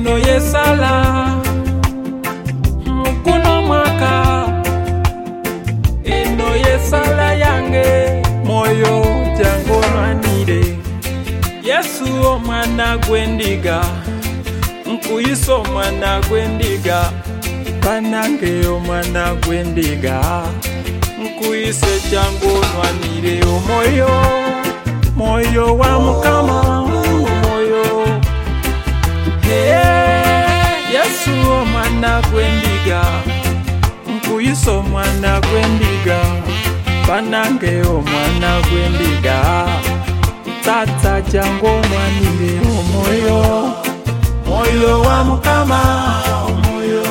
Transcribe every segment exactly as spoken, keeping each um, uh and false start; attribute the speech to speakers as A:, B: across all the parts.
A: eno yesala kuno mwaka, eno yesala yange moyo jango nwanire. Yesu omwana gwendiga, nkuyisa omwana gwendiga, banange omwana gwendiga, nkuyise jango nwanire. Omoyo moyo wa Mukama, moyo hey, Yesu omwana gwendiga, nkuyisa omwana gwendiga, banange omwana gwendiga, tata jango nwanire. Omoyo moyo wa Mukama, omoyo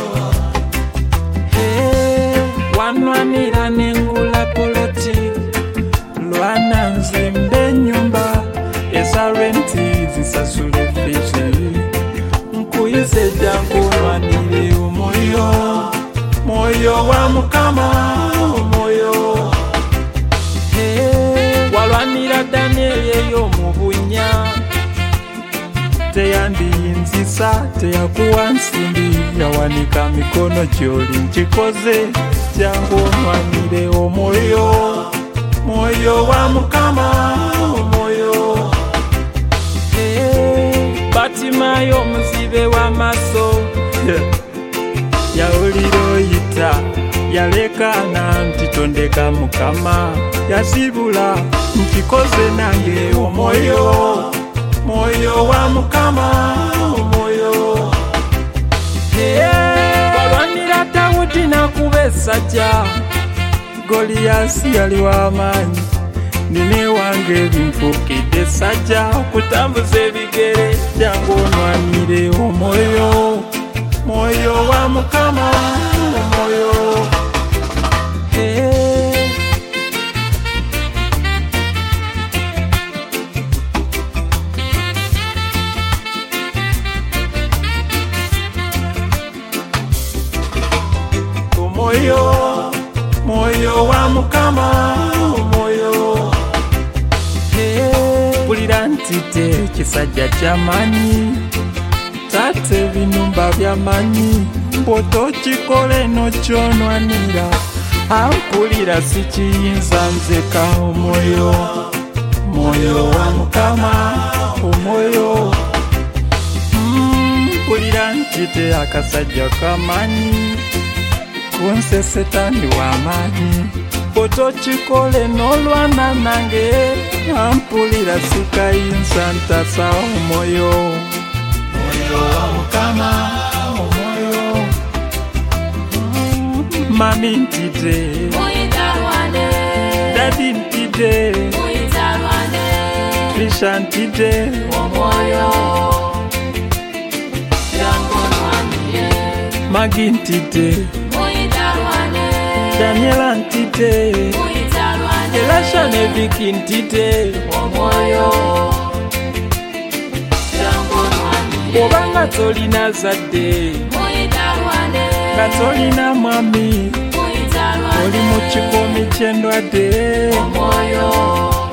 A: hey, wanwanira nengula poloti, lwana nzimbe nyumba eza renti zisasule fizi, nkuyise jango nwanire. Omoyo moyo wa Mukama, omoyo hey, walwanira Daniel yeyo mubunya, teyandiyinzisa teyakuwa nsimbi, yawanika mikono gyoli nkikoze jango nwanire. Omoyo moyo wa Mukama, omoyo hey, Batimayo omuzibe w'amaaso yawulira oyita, yalekana nti tondeka Mukama, yasibula nkikoze nange. Omoyo moyo wa Mukama, omoyo hey, walwanira Dawudi nakuba essajja, Goliyasi yali w'amaanyi, nine wange binfukidde essajja, okutambuza ebigere jango nwanire. Omoyo moyo wa Mukama, omoyo hey, omoyo moyo wa Mukama, omoyo hey, pulira ntite kisajja ky'amanyi, tate binumba by'amanyi, bw'otokikole no kyonwanira, ampulira sikiyinza nzeka. Omoyo moyo wa Mukama, omoyo mm, pulira ntite akasajja kamanyi, kunsesetani w'amaanyi, bw'otokikole n'olwana nange, ampulira sikayinza ntasa. Omoyo moyo wa Mukama, omoyo mm, mami ntide, dadi ntide, Trisha ntide. Omoyo Magi ntide, Daniela ntide, Elasha ne Viki ntide. Omoyo obanga tolina zadde, nga tolina mwami, oli mu kikomi ky'endwadde. Omoyo